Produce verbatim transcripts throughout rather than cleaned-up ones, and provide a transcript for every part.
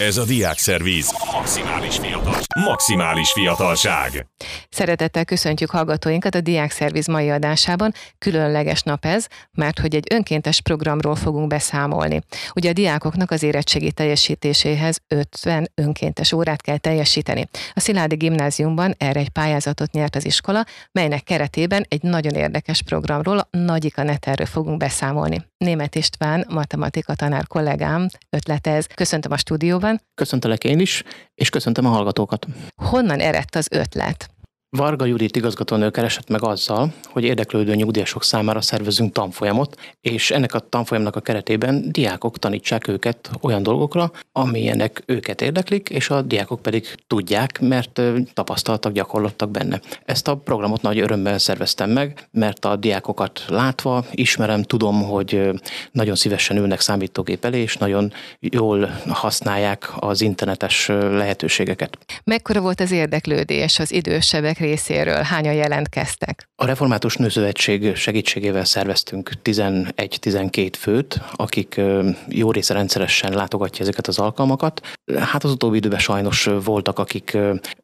Ez a Diákszervíz. Maximális fiatal. Maximális fiatalság. Szeretettel köszöntjük hallgatóinkat a Diákszervíz mai adásában. Különleges nap ez, mert hogy egy önkéntes programról fogunk beszámolni. Ugye a diákoknak az érettségi teljesítéséhez ötven önkéntes órát kell teljesíteni. A Szilágyi Gimnáziumban erre egy pályázatot nyert az iskola, melynek keretében egy nagyon érdekes programról, a Nagyika Netenről fogunk beszámolni. Németh István, matematika tanár kollégám ötlete ez. Köszöntöm a stúdióban. Köszöntelek én is, és köszöntöm a hallgatókat. Honnan eredt az ötlet? Varga Judit igazgatónő keresett meg azzal, hogy érdeklődő nyugdíjasok számára szervezünk tanfolyamot, és ennek a tanfolyamnak a keretében diákok tanítsák őket olyan dolgokra, amilyenek őket érdeklik, és a diákok pedig tudják, mert tapasztaltak, gyakorlottak benne. Ezt a programot nagy örömmel szerveztem meg, mert a diákokat látva ismerem, tudom, hogy nagyon szívesen ülnek számítógép elé, és nagyon jól használják az internetes lehetőségeket. Mekkora volt az érdeklődés az idősebbek részéről? Hányan jelentkeztek? A Református Nőszövetség segítségével szerveztünk tizenegy-tizenkét főt, akik jó része rendszeresen látogatja ezeket az alkalmakat. Hát az utóbbi időben sajnos voltak, akik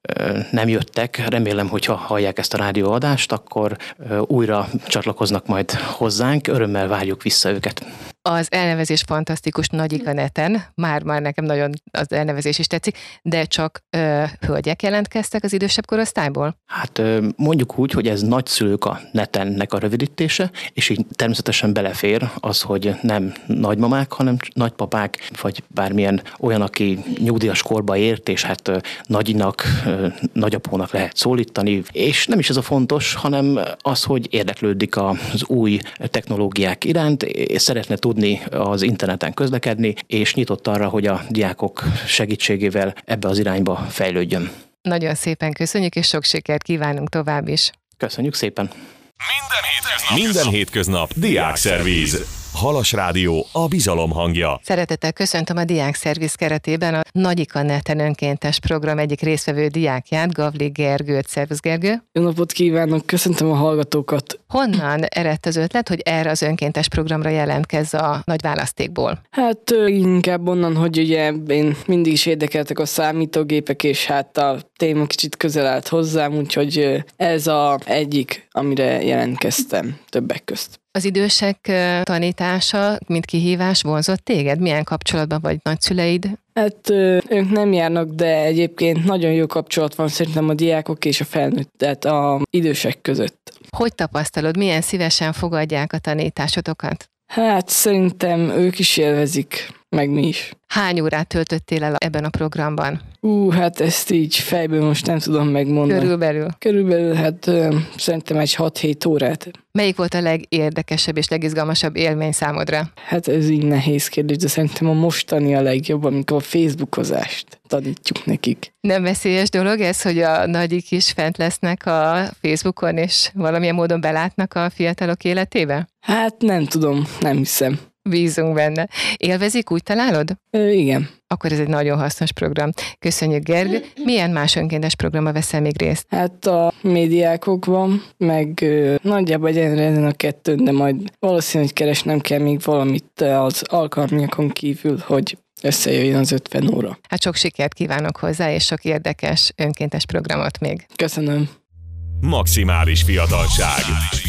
nem jöttek. Remélem, hogyha hallják ezt a rádióadást, akkor újra csatlakoznak majd hozzánk. Örömmel várjuk vissza őket. Az elnevezés fantasztikus, Nagyika Neten, már-már nekem nagyon az elnevezés is tetszik, de csak ö, hölgyek jelentkeztek az idősebb korosztályból? Hát mondjuk úgy, hogy ez nagyszülők a netennek a rövidítése, és így természetesen belefér az, hogy nem nagymamák, hanem nagypapák, vagy bármilyen olyan, aki nyugdíjas korba ért, és hát nagyinak, nagyapónak lehet szólítani, és nem is ez a fontos, hanem az, hogy érdeklődik az új technológiák iránt, és szeretne tudni az interneten közlekedni, és nyitott arra, hogy a diákok segítségével ebbe az irányba fejlődjön. Nagyon szépen köszönjük, és sok sikert kívánunk tovább is. Köszönjük szépen! Minden hétköznap, Minden hétköznap Diákszervíz. Halas Rádió, a bizalom hangja. Szeretettel köszöntöm a Diákszervíz keretében a Nagyika Neten önkéntes program egyik résztvevő diákját, Gavli Gergőt. Szervusz, Gergő! Jó napot kívánok, köszöntöm a hallgatókat! Honnan eredt az ötlet, hogy erre az önkéntes programra jelentkezz a nagy választékból? Hát inkább onnan, hogy ugye én mindig is érdekeltek a számítógépek, és hát a téma kicsit közel állt hozzám, úgyhogy ez az egyik, amire jelentkeztem többek közt. Az idősek tanítása, mint kihívás vonzott téged? Milyen kapcsolatban vagy nagyszüleid? Hát ők nem járnak, de egyébként nagyon jó kapcsolat van szerintem a diákok és a felnőtt, tehát az idősek között. Hogy tapasztalod, milyen szívesen fogadják a tanításotokat? Hát szerintem ők is élvezik, meg mi is. Hány órát töltöttél el ebben a programban? Ú, hát ezt így fejből most nem tudom megmondani. Körülbelül? Körülbelül, hát ö, szerintem egy hat-hét órát. Melyik volt a legérdekesebb és legizgalmasabb élmény számodra? Hát ez így nehéz kérdés, de szerintem a mostani a legjobb, amikor a Facebookozást tanítjuk nekik. Nem veszélyes dolog ez, hogy a nagyik is fent lesznek a Facebookon, és valamilyen módon belátnak a fiatalok életébe? Hát nem tudom, nem hiszem. Bízunk benne. Élvezik, úgy találod? Ö, igen. Akkor ez egy nagyon hasznos program. Köszönjük, Gergő. Milyen más önkéntes programba veszel még részt? Hát a médiákokban, meg ö, nagyjából egyenre ezen a kettőn, de majd valószínűleg keresnem kell még valamit az alkalmiakon kívül, hogy összejöjjön az ötven óra. Hát sok sikert kívánok hozzá, és sok érdekes önkéntes programot még. Köszönöm. Maximális fiatalság.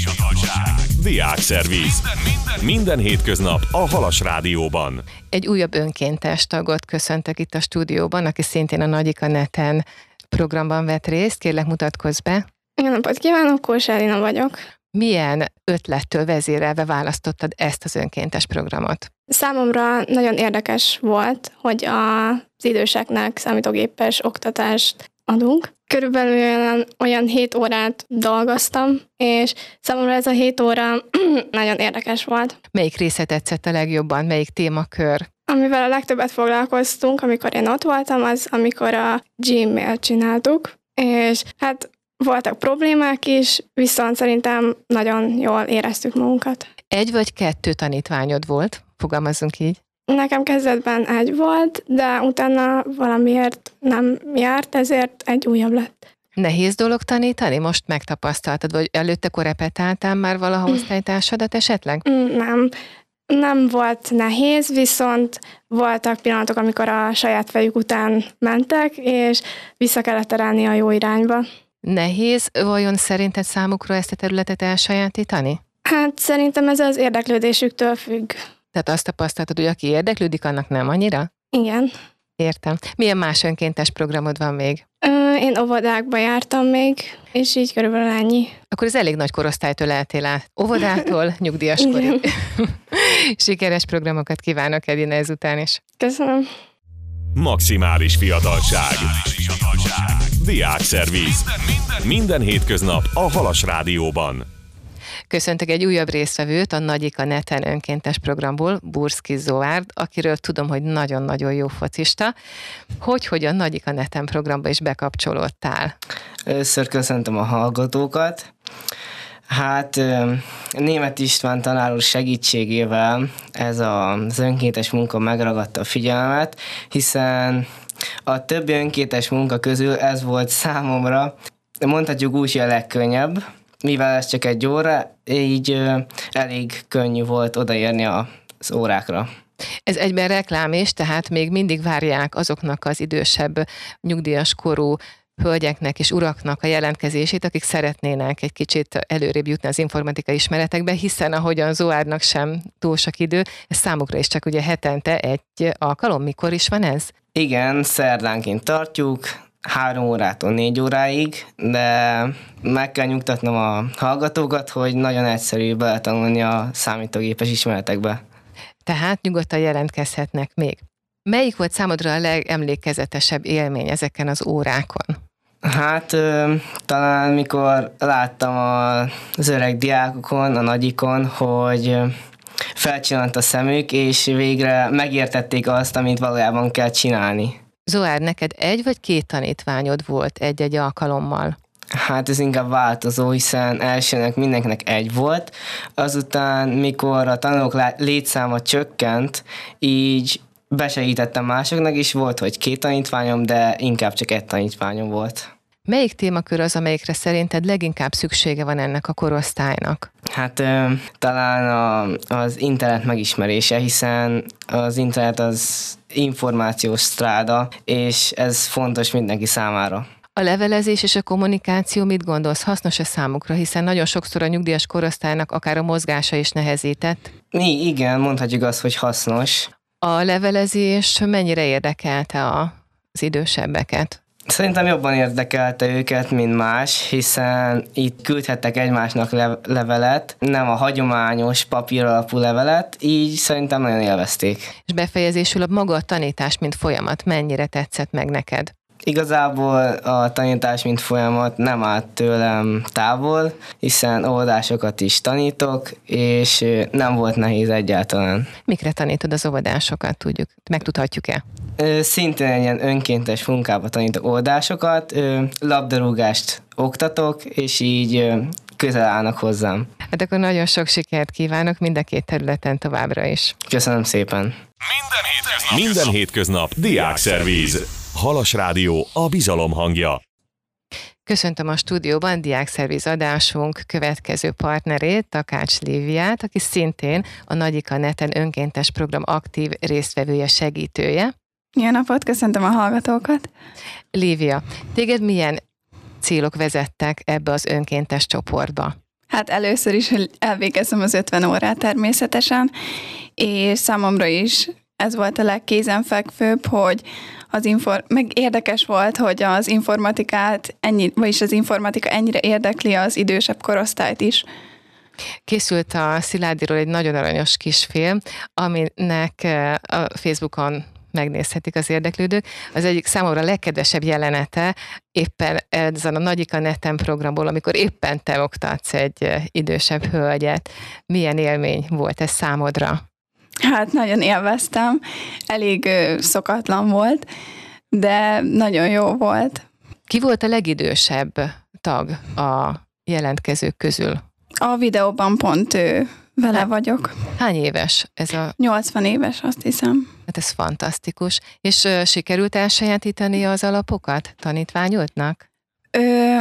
Diákszervíz. Minden, minden hétköznap a Halas Rádióban. Egy újabb önkéntes tagot köszöntök itt a stúdióban, aki szintén a Nagyika Neten programban vett részt. Kérlek, mutatkozz be. Jó napot kívánok, Kósa Elina vagyok. Milyen ötlettől vezérelve választottad ezt az önkéntes programot? Számomra nagyon érdekes volt, hogy az időseknek számítógépes oktatást adunk. Körülbelül olyan, olyan hét órát dolgoztam, és számomra ez a hét óra nagyon érdekes volt. Melyik része tetszett a legjobban? Melyik témakör? Amivel a legtöbbet foglalkoztunk, amikor én ott voltam, az amikor a Gmail csináltuk, és hát voltak problémák is, viszont szerintem nagyon jól éreztük magunkat. Egy vagy kettő tanítványod volt? Fogalmazzunk így. Nekem kezdetben egy volt, de utána valamiért nem járt, ezért egy újabb lett. Nehéz dolog tanítani? Most megtapasztaltad, vagy előtte korepetáltál már valaha osztálytársadat esetleg? Nem. Nem volt nehéz, viszont voltak pillanatok, amikor a saját fejük után mentek, és vissza kellett terelni a jó irányba. Nehéz vajon szerinted számukra ezt a területet elsajátítani? Hát szerintem ez az érdeklődésüktől függ. Tehát azt tapasztaltad, hogy aki érdeklődik, annak nem annyira? Igen. Értem. Milyen más önkéntes programod van még? Ö, én óvodákba jártam még, és így körülbelül ennyi. Akkor ez elég nagy korosztálytól eltél át. Óvodától nyugdíjas korig. Sikeres programokat kívánok, Edina, ezután is. Köszönöm. Maximális fiatalság. Diákszerviz. Minden hétköznap a Halas Rádióban. Köszöntök egy újabb résztvevőt, a Nagyika Neten önkéntes programból, Burszky Zoárd, akiről tudom, hogy nagyon-nagyon jó focista. Hogy, hogy a Nagyika Neten programba is bekapcsolódtál? Először köszöntöm a hallgatókat. Hát Németh István tanár úr segítségével ez az önkéntes munka megragadta a figyelmet, hiszen a többi önkéntes munka közül ez volt számomra, mondhatjuk úgy, hogy a legkönnyebb, mivel ez csak egy óra, így elég könnyű volt odaérni az órákra. Ez egyben reklám is, tehát még mindig várják azoknak az idősebb nyugdíjas korú hölgyeknek és uraknak a jelentkezését, akik szeretnének egy kicsit előrébb jutni az informatika ismeretekbe, hiszen ahogyan Zoárdnak sem túl sok idő, ez számukra is csak ugye hetente egy alkalom. Mikor is van ez? Igen, szerdánként tartjuk, három órától négy óráig, de meg kell nyugtatnom a hallgatókat, hogy nagyon egyszerű beletanulni a számítógépes ismeretekbe. Tehát nyugodtan jelentkezhetnek még. Melyik volt számodra a legemlékezetesebb élmény ezeken az órákon? Hát talán mikor láttam az öreg diákokon, a nagyikon, hogy felcsillant a szemük, és végre megértették azt, amit valójában kell csinálni. Zoárd, neked egy vagy két tanítványod volt egy-egy alkalommal? Hát ez inkább változó, hiszen elsőnek mindenkinek egy volt, azután mikor a tanulók létszáma csökkent, így besegítettem másoknak is, volt, hogy két tanítványom, de inkább csak egy tanítványom volt. Melyik témakör az, amelyikre szerinted leginkább szüksége van ennek a korosztálynak? Hát ö, talán a, az internet megismerése, hiszen az internet az információs stráda, és ez fontos mindenki számára. A levelezés és a kommunikáció mit gondolsz, hasznos-e számukra, hiszen nagyon sokszor a nyugdíjas korosztálynak akár a mozgása is nehezített? Mi, igen, mondhatjuk azt, hogy hasznos. A levelezés mennyire érdekelte az idősebbeket? Szerintem jobban érdekelte őket, mint más, hiszen itt küldhettek egymásnak le- levelet, nem a hagyományos papír alapú levelet, így szerintem nagyon élvezték. És befejezésül a maga a tanítás, mint folyamat mennyire tetszett meg neked? Igazából a tanítás, mint folyamat nem állt tőlem távol, hiszen óvodásokat is tanítok, és nem volt nehéz egyáltalán. Mikre tanítod az óvodásokat, tudjuk? Megtudhatjuk-e? Szintén egy ilyen önkéntes munkába tanítok óvodásokat, labdarúgást oktatok, és így közel állnak hozzám. Hát akkor nagyon sok sikert kívánok mind a két területen továbbra is. Köszönöm szépen! Minden hétköznap, Minden hétköznap Diákszerviz. Halas Rádió, a bizalom hangja. Köszöntöm a stúdióban Diákszerviz adásunk következő partnerét, Takács Líviát, aki szintén a Nagyika Neten önkéntes program aktív résztvevője, segítője. Jó napot, köszöntöm a hallgatókat! Lívia, téged milyen célok vezettek ebbe az önkéntes csoportba? Hát először is, hogy elvégezzem az ötven órát természetesen, és számomra is ez volt a legkézenfekvőbb, hogy az infor- meg érdekes volt, hogy az informatikát, ennyi, vagyis az informatika ennyire érdekli az idősebb korosztályt is. Készült a Szilárdiról egy nagyon aranyos kisfilm, aminek a Facebookon megnézhetik az érdeklődők. Az egyik számomra legkedvesebb jelenete éppen ezen a Nagyika Neten programból, amikor éppen te oktatsz egy idősebb hölgyet. Milyen élmény volt ez számodra? Hát nagyon élveztem, elég ö, szokatlan volt, de nagyon jó volt. Ki volt a legidősebb tag a jelentkezők közül? A videóban pont ő, vele vagyok. Hány éves ez a... nyolcvan éves, azt hiszem. Hát ez fantasztikus. És uh, sikerült elsajátítani az alapokat tanítványodnak? Ö,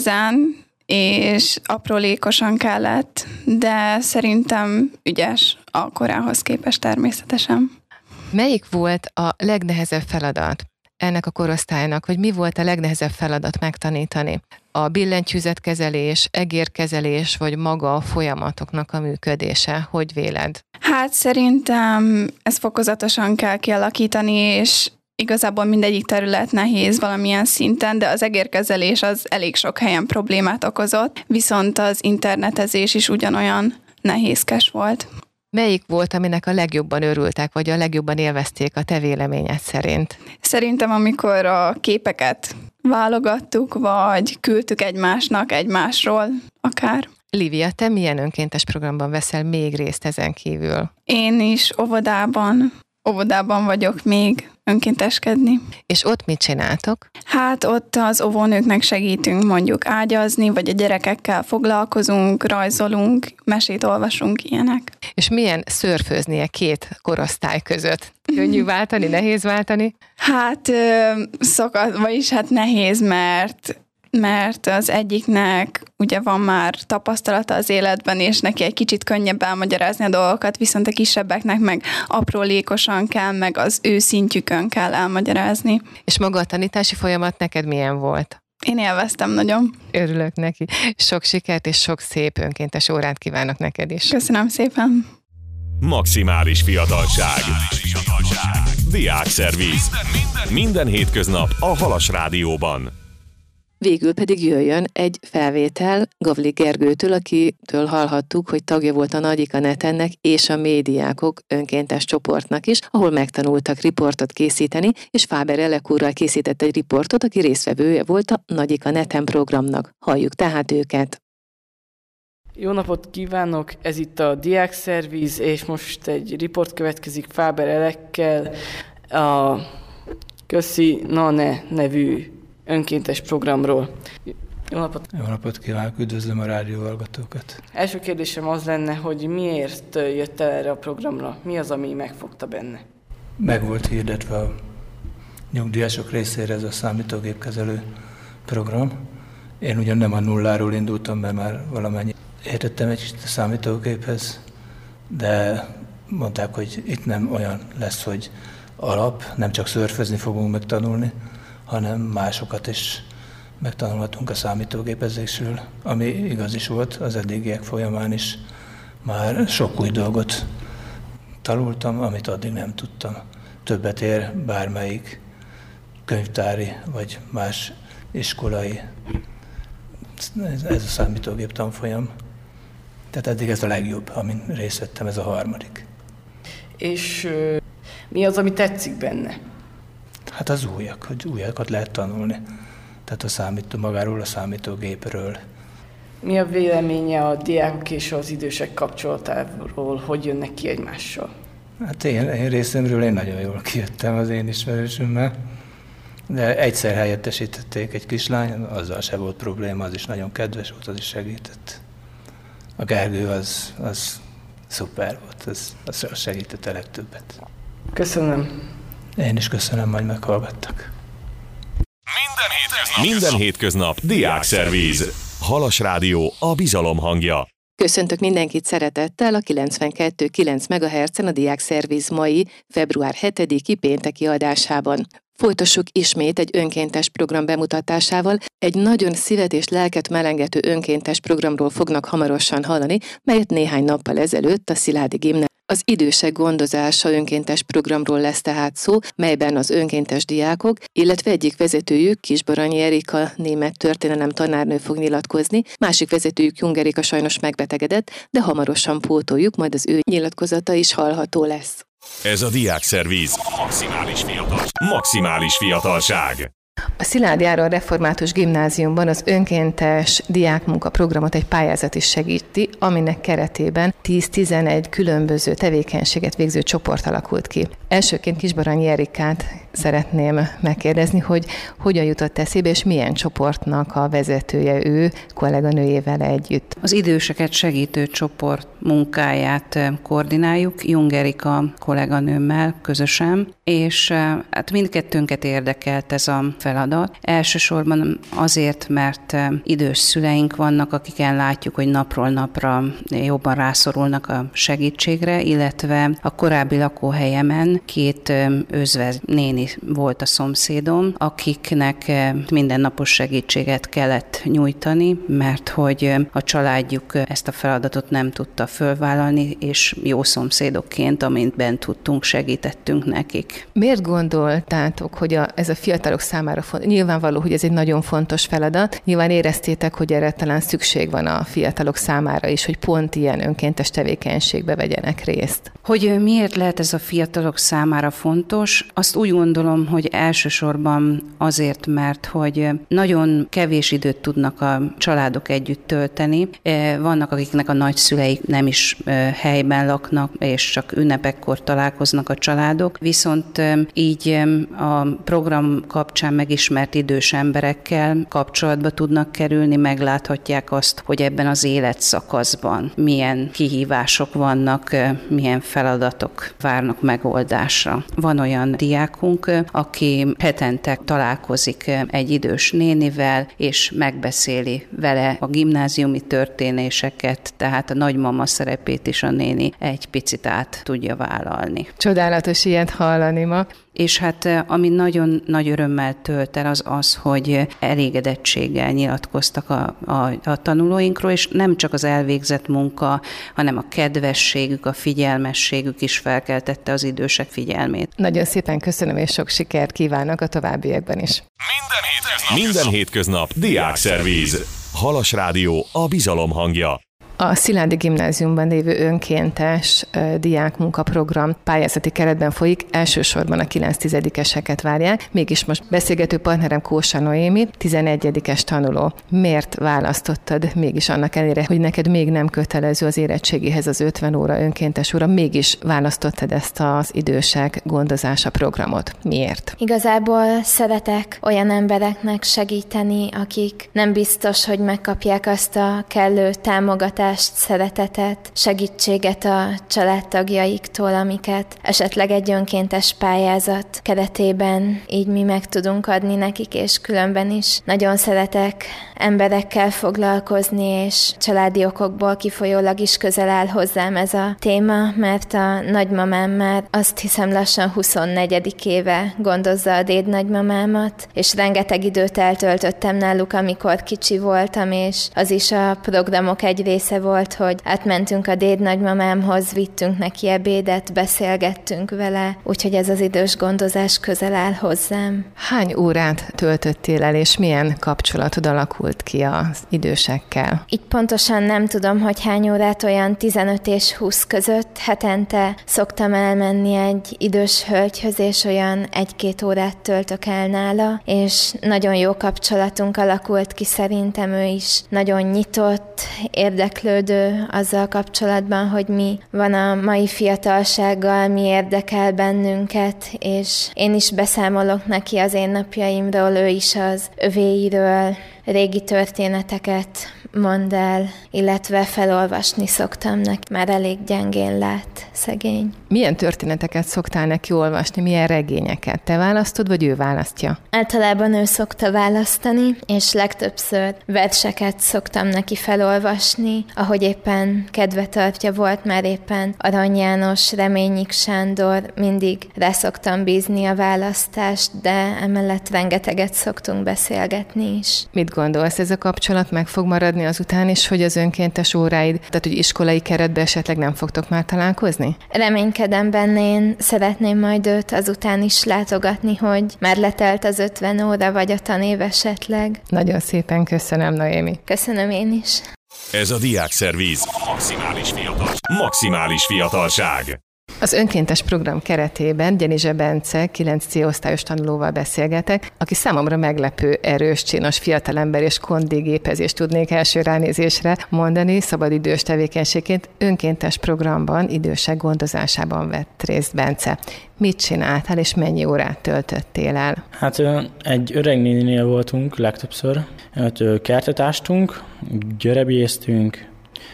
nehezen és aprólékosan kellett, de szerintem ügyes. a korához képest természetesen. Melyik volt a legnehezebb feladat ennek a korosztálynak, vagy mi volt a legnehezebb feladat megtanítani? A billentyűzetkezelés, egérkezelés, vagy maga a folyamatoknak a működése? Hogy véled? Hát szerintem ezt fokozatosan kell kialakítani, és igazából mindegyik terület nehéz valamilyen szinten, de az egérkezelés az elég sok helyen problémát okozott, viszont az internetezés is ugyanolyan nehézkes volt. Melyik volt, aminek a legjobban örültek, vagy a legjobban élvezték a te véleményed szerint? Szerintem, amikor a képeket válogattuk, vagy küldtük egymásnak, egymásról akár. Lívia, te milyen önkéntes programban veszel még részt ezen kívül? Én is óvodában, óvodában vagyok még önkénteskedni. És ott mit csináltok? Hát ott az óvónőknek segítünk mondjuk ágyazni, vagy a gyerekekkel foglalkozunk, rajzolunk, mesét olvasunk, ilyenek. És milyen szörfőznie két korosztály között? Könnyű váltani, nehéz váltani? Hát szokat, vagyis hát nehéz, mert mert az egyiknek ugye van már tapasztalata az életben, és neki egy kicsit könnyebb elmagyarázni a dolgokat, viszont a kisebbeknek meg aprólékosan kell, meg az ő szintjükön kell elmagyarázni. És maga a tanítási folyamat neked milyen volt? Én élveztem nagyon. Örülök neki. Sok sikert és sok szép önkéntes órát kívánok neked is. Köszönöm szépen. Maximális fiatalság. Diákszerviz. Minden hétköznap a Halas Rádióban. Végül pedig jöjjön egy felvétel Gavlik Gergőtől, akitől hallhattuk, hogy tagja volt a Nagyika Netennek és a Médiákok önkéntes csoportnak is, ahol megtanultak riportot készíteni, és Fáber Elek úrral készített egy riportot, aki résztvevője volt a Nagyika Neten programnak. Halljuk tehát őket. Jó napot kívánok, ez itt a Diákszerviz, és most egy riport következik Fáber Elekkel, a Köszi Nane nevű önkéntes programról. Jó napot! Jó napot kívánok, üdvözlöm a rádióhallgatókat! Első kérdésem az lenne, hogy miért jött el erre a programra? Mi az, ami megfogta benne? Meg volt hirdetve a nyugdíjasok részére ez a számítógépkezelő program. Én ugyan nem a nulláról indultam, mert már valamennyi értettem egy kicsit a számítógéphez, de mondták, hogy itt nem olyan lesz, hogy alap, nem csak szörfözni fogunk megtanulni, hanem másokat is megtanulhatunk a számítógépezésről, ami igaz is volt, az eddigiek folyamán is már sok új dolgot tanultam, amit addig nem tudtam. Többet ér bármelyik könyvtári vagy más iskolai, ez a számítógép tanfolyam. Tehát eddig ez a legjobb, amin részt vettem, ez a harmadik. És uh, mi az, ami tetszik benne? Hát az újak, hogy újakat lehet tanulni. Tehát a számító, magáról a számítógépről. Mi a véleménye a diákok és az idősek kapcsolatáról, hogy jönnek ki egymással? Hát én, én részemről én nagyon jól kijöttem az én ismerősömmel, de egyszer helyettesítették egy kislány, azzal se volt probléma, az is nagyon kedves volt, az is segített. A Gergő az, az szuper volt, az, az segített a legtöbbet. Köszönöm. Én is köszönöm, hogy meghallgattak. Minden hétköznap, Minden hétköznap Diákszerviz. Halas Rádió, a bizalom hangja. Köszöntök mindenkit szeretettel a kilencvenkettő kilenc megahertzen a Diákszerviz mai február hetediki pénteki adásában. Folytassuk ismét egy önkéntes program bemutatásával. Egy nagyon szívet és lelket melengető önkéntes programról fognak hamarosan hallani, melyet néhány nappal ezelőtt a Sziládi Gimnáziumban. Az idősek gondozása önkéntes programról lesz tehát szó, melyben az önkéntes diákok, illetve egyik vezetőjük, Kisbaranyi Erika, német történelem tanárnő fog nyilatkozni, másik vezetőjük, Jung Erika sajnos megbetegedett, de hamarosan pótoljuk, majd az ő nyilatkozata is hallható lesz. Ez a Diákszerviz. Maximális fiatalság. Maximális fiatalság. A Szilády Áron Református Gimnáziumban az önkéntes diákmunka programot egy pályázat is segíti, aminek keretében tíz-tizenegy különböző tevékenységet végző csoport alakult ki. Elsőként Kisbaranyi Erikát szeretném megkérdezni, hogy hogyan jutott eszébe, és milyen csoportnak a vezetője ő kolléganőjével együtt. Az időseket segítő csoport munkáját koordináljuk, Jung Erika kolléganőmmel közösen, és hát mindkettőnket érdekelt ez a feladat. Elsősorban azért, mert idős szüleink vannak, akiken látjuk, hogy napról napra jobban rászorulnak a segítségre, illetve a korábbi lakóhelyemen két özvegy néni volt a szomszédom, akiknek mindennapos segítséget kellett nyújtani, mert hogy a családjuk ezt a feladatot nem tudta fölvállalni, és jó szomszédokként, amint bent tudtunk, segítettünk nekik. Miért gondoltátok, hogy a, ez a fiatalok számára fontos? Nyilvánvaló, hogy ez egy nagyon fontos feladat. Nyilván éreztétek, hogy erre talán szükség van a fiatalok számára is, hogy pont ilyen önkéntes tevékenységbe vegyenek részt. Hogy miért lehet ez a fiatalok számára fontos? Azt úgy gondolom, hogy elsősorban azért, mert hogy nagyon kevés időt tudnak a családok együtt tölteni. Vannak, akiknek a nagyszüleik nem is helyben laknak, és csak ünnepekkor találkoznak a családok, viszont így a program kapcsán megismert idős emberekkel kapcsolatba tudnak kerülni, megláthatják azt, hogy ebben az életszakaszban milyen kihívások vannak, milyen feladatok várnak megoldásra. Van olyan diákunk, aki hetente találkozik egy idős nénivel, és megbeszéli vele a gimnáziumi történéseket, tehát a nagymama szerepét is a néni egy picit át tudja vállalni. Csodálatos ilyet hallani ma. És hát ami nagyon nagy örömmel tölt el, az az, hogy elégedettséggel nyilatkoztak a, a, a tanulóinkról, és nem csak az elvégzett munka, hanem a kedvességük, a figyelmességük is felkeltette az idősek figyelmét. Nagyon szépen köszönöm, és sok sikert kívánok a továbbiakban is. Minden hétköznap, Minden hétköznap Diákszervíz. Halas Rádió, a bizalom hangja. A Szilágyi Gimnáziumban lévő önkéntes uh, diákmunkaprogram pályázati keretben folyik, elsősorban a kilenc-tizedikeseket várják, mégis most beszélgető partnerem Kósa Noémi, tizenegyedikes tanuló. Miért választottad mégis annak ellenére, hogy neked még nem kötelező az érettségihez az ötven óra önkéntes óra, mégis választottad ezt az idősek gondozása programot? Miért? Igazából szeretek olyan embereknek segíteni, akik nem biztos, hogy megkapják azt a kellő támogatást, szeretetet, segítséget a családtagjaiktól, amiket esetleg egy önkéntes pályázat keretében így mi meg tudunk adni nekik, és különben is nagyon szeretek emberekkel foglalkozni, és családi okokból kifolyólag is közel áll hozzám ez a téma, mert a nagymamám már azt hiszem lassan huszonnegyedik éve gondozza a déd nagymamámat, és rengeteg időt eltöltöttem náluk, amikor kicsi voltam, és az is a programok egy része volt, hogy átmentünk a déd nagymamámhoz, vittünk neki ebédet, beszélgettünk vele, úgyhogy ez az idős gondozás közel áll hozzám. Hány órát töltöttél el, és milyen kapcsolatod alakult ki az idősekkel? Így pontosan nem tudom, hogy hány órát, olyan tizenöt és húsz között hetente szoktam elmenni egy idős hölgyhöz, és olyan egy-két órát töltök el nála, és nagyon jó kapcsolatunk alakult ki, szerintem ő is nagyon nyitott, érdeklődő azzal kapcsolatban, hogy mi van a mai fiatalsággal, mi érdekel bennünket, és én is beszámolok neki az én napjaimról, ő is az övéiről, régi történeteket mond el, illetve felolvasni szoktam neki. Már elég gyengén lát, szegény. Milyen történeteket szoktál neki olvasni, milyen regényeket? Te választod, vagy ő választja? Általában ő szokta választani, és legtöbbször verseket szoktam neki felolvasni, ahogy éppen kedve tartja, volt már éppen Arany János, Reményik Sándor, mindig rá szoktam bízni a választást, de emellett rengeteget szoktunk beszélgetni is. Mit gondolsz, ez a kapcsolat meg fog maradni azután is, hogy az önkéntes óráid, tehát hogy iskolai keretben esetleg nem fogtok már találkozni? Reménykedem benne, én szeretném majd őt azután is látogatni, hogy már letelt az ötven óra, vagy a tanév esetleg. Nagyon szépen köszönöm, Noémi. Köszönöm én is. Ez a Diákszervíz. Maximális fiatal. Maximális fiatalság. Az önkéntes program keretében Gyenizse Bence kilenc cé osztályos tanulóval beszélgetek, aki számomra meglepő, erős, csinos fiatalember és kondigépezést tudnék első ránézésre mondani, szabadidős tevékenységként önkéntes programban, idősek gondozásában vett részt Bence. Mit csináltál, és mennyi órát töltöttél el? Hát egy öreg néninél voltunk legtöbbször. Hát, kertet ástunk, györebésztünk,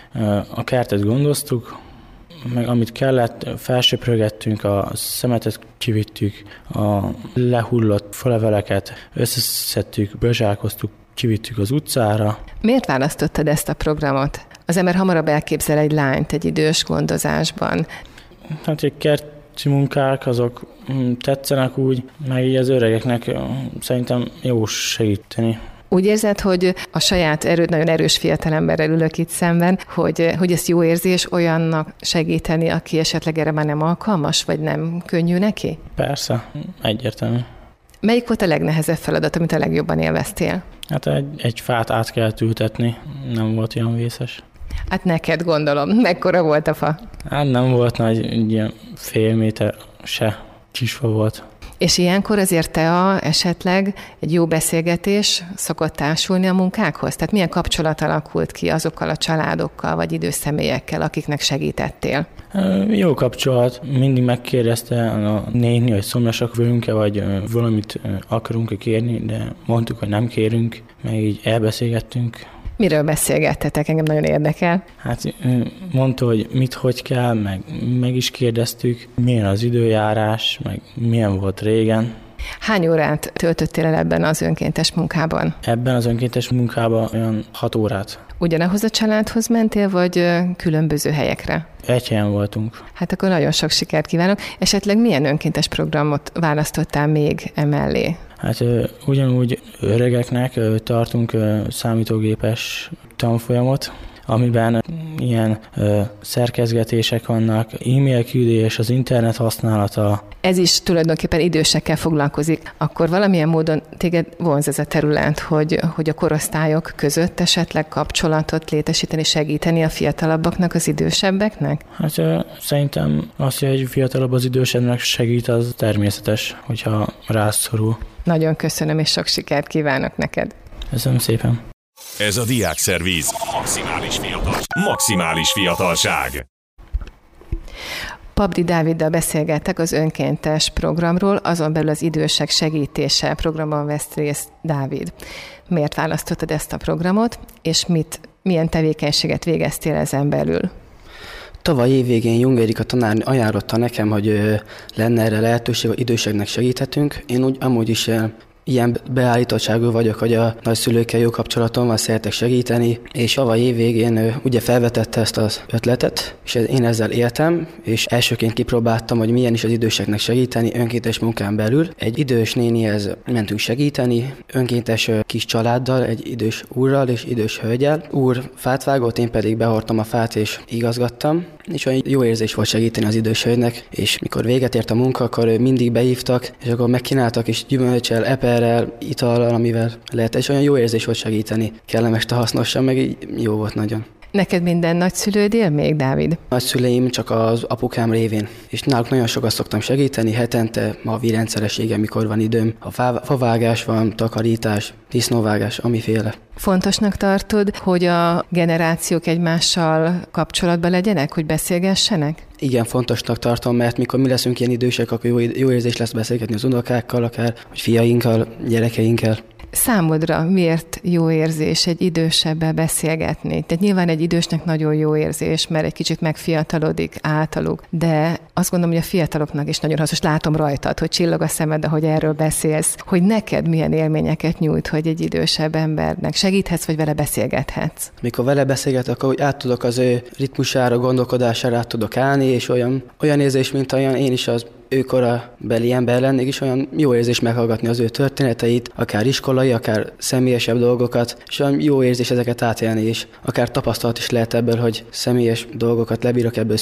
a kertet gondoztuk, meg amit kellett, felsöprögettünk, a szemetet kivittük, a lehullott faleveleket összeszedtük, bezsákoztuk, kivittük az utcára. Miért választottad ezt a programot? Az ember hamarabb elképzel egy lányt egy idős gondozásban. Hát egy kerti munkák, azok tetszenek úgy, meg így az öregeknek szerintem jó segíteni. Úgy érzed, hogy a saját erőd, nagyon erős fiatalemberrel ülök itt szemben, hogy, hogy ezt jó érzés olyannak segíteni, aki esetleg erre már nem alkalmas, vagy nem könnyű neki? Persze, egyértelmű. Melyik volt a legnehezebb feladat, amit a legjobban élveztél? Hát egy, egy fát át kellett ültetni, nem volt olyan vészes. Hát neked gondolom, mekkora volt a fa? Hát nem volt nagy, egy ilyen fél méter se, kis fa volt. És ilyenkor azért te a, esetleg egy jó beszélgetés szokott társulni a munkákhoz? Tehát milyen kapcsolat alakult ki azokkal a családokkal, vagy idős személyekkel, akiknek segítettél? Jó kapcsolat. Mindig megkérdezte a néni, hogy szomjasak vagyunk-e, vagy valamit akarunk-e kérni, de mondtuk, hogy nem kérünk, meg így elbeszélgettünk. Miről beszélgettetek? Engem nagyon érdekel. Hát mondta, hogy mit, hogy kell, meg, meg is kérdeztük, milyen az időjárás, meg milyen volt régen. Hány órát töltöttél el ebben az önkéntes munkában? Ebben az önkéntes munkában olyan hat órát. Ugyanahoz a családhoz mentél, vagy különböző helyekre? Egy helyen voltunk. Hát akkor nagyon sok sikert kívánok. Esetleg milyen önkéntes programot választottál még emellé? Hát ugyanúgy öregeknek tartunk számítógépes tanfolyamot, amiben ilyen ö, szerkezgetések vannak, e-mail küldés, az internet használata. Ez is tulajdonképpen idősekkel foglalkozik. Akkor valamilyen módon téged vonz ez a terület, hogy, hogy a korosztályok között esetleg kapcsolatot létesíteni, segíteni a fiatalabbaknak, az idősebbeknek? Hát ö, szerintem az, hogy egy fiatalabb az idősebbnek segít, az természetes, hogyha rászorul. Nagyon köszönöm, és sok sikert kívánok neked. Köszönöm szépen. Ez a Diákszervíz. Maximális fiatal. Maximális fiatalság. Pabdi Dáviddal beszélgettek az önkéntes programról, azon belül az idősek segítése programban vesz részt Dávid. Miért választottad ezt a programot, és mit, milyen tevékenységet végeztél ezen belül? Tavaly évvégén Jung Erika tanár ajánlotta nekem, hogy lenne erre lehetőség, hogy időseknek segíthetünk. Én úgy amúgy is ilyen beállítottságú vagyok, hogy a nagyszülőkkel jó kapcsolatom van, szeretek segíteni, és tavaly év végén ugye felvetette ezt az ötletet, és én ezzel éltem, és elsőként kipróbáltam, hogy milyen is az időseknek segíteni önkéntes munkán belül. Egy idős nénihez mentünk segíteni, önkéntes kis családdal, egy idős úrral és idős hölgyel. Úr fát vágott, én pedig behordtam a fát és igazgattam, és olyan jó érzés volt segíteni az idős hölgynek, és mikor véget ért a munka, akkor mindig behívtak, és akkor megkínáltak is gyümölcsel, eperrel, itallal, amivel lehet, és olyan jó érzés volt segíteni. Kellemes, hasznosan, meg így jó volt nagyon. Neked minden nagyszülőd él még, Dávid? Nagyszüleim csak az apukám révén, és náluk nagyon sokat szoktam segíteni, hetente, havi rendszerességen, mikor van időm. Ha favágás van, takarítás, disznóvágás, amiféle. Fontosnak tartod, hogy a generációk egymással kapcsolatban legyenek, hogy beszélgessenek? Igen, fontosnak tartom, mert mikor mi leszünk ilyen idősek, akkor jó, jó érzés lesz beszélgetni az unokákkal, akár, vagy fiainkkal, gyerekeinkkel. Számodra miért jó érzés egy idősebbel beszélgetni? Tehát nyilván egy idősnek nagyon jó érzés, mert egy kicsit megfiatalodik általuk, de azt gondolom, hogy a fiataloknak is nagyon hasznos. Látom rajtad, hogy csillog a szemed, ahogy erről beszélsz, hogy neked milyen élményeket nyújt, hogy egy idősebb embernek segíthetsz, vagy vele beszélgethetsz. Mikor vele beszélgetek, akkor úgy át tudok az ő ritmusára, gondolkodására át tudok állni, és olyan, olyan érzés, mint olyan én is az őkorabeli ember lennék, és olyan jó érzés meghallgatni az ő történeteit, akár iskolai, akár személyesebb dolgokat, és olyan jó érzés ezeket átélni, és akár tapasztalat is lehet ebből, hogy személyes dolgokat lebírok ebből szűrni.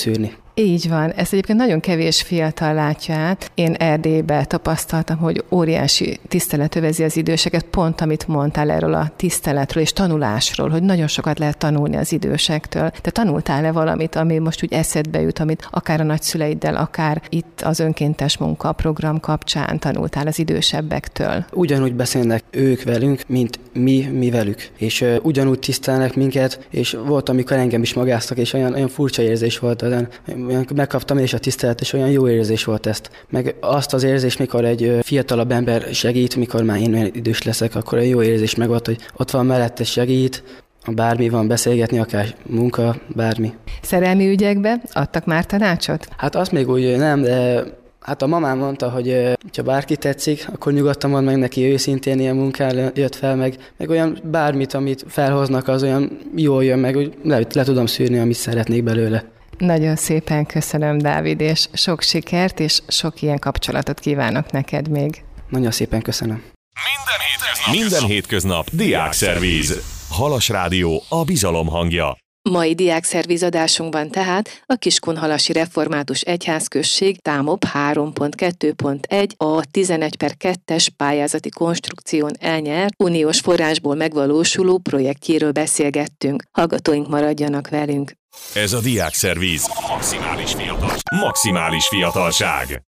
Így van. Ezt egyébként nagyon kevés fiatal látja át. Én Erdélyben tapasztaltam, hogy óriási tisztelet övezi az időseket, pont amit mondtál erről a tiszteletről és tanulásról, hogy nagyon sokat lehet tanulni az idősektől. Te tanultál-e valamit, ami most úgy eszedbe jut, amit akár a nagyszüleiddel, akár itt az önkéntes munka program kapcsán tanultál az idősebbektől? Ugyanúgy beszélnek ők velünk, mint mi, mi velük. És uh, ugyanúgy tisztelnek minket, és volt, amikor engem is magáztak, és olyan, olyan furcsa érzés volt, olyan, olyan megkaptam és a tisztelet, és olyan jó érzés volt ezt. Meg azt az érzés, mikor egy uh, fiatalabb ember segít, mikor már én olyan idős leszek, akkor egy jó érzés meg volt, hogy ott van mellette, segít, bármi van, beszélgetni, akár munka, bármi. Szerelmi ügyekbe adtak már tanácsot? Hát azt még úgy nem, de hát a mamám mondta, hogy ha bárki tetszik, akkor nyugodtan mondd meg neki, őszintén ilyen munkán jött fel, meg, meg olyan bármit, amit felhoznak, az olyan jól jön, meg úgy le, le tudom szűrni, amit szeretnék belőle. Nagyon szépen köszönöm, Dávid, és sok sikert, és sok ilyen kapcsolatot kívánok neked még. Nagyon szépen köszönöm. Minden hétköznap, Minden hétköznap Diákszervíz. Halas Rádió, a bizalom hangja. Mai diákszervíz adásunkban tehát a Kiskunhalasi Református Egyházközség Támop három pont kettő pont egy a tizenegy per kettes pályázati konstrukción elnyert uniós forrásból megvalósuló projektjéről beszélgettünk. Hallgatóink maradjanak velünk. Ez a Diákszervíz. Maximális fiatalság. Maximális fiatalság.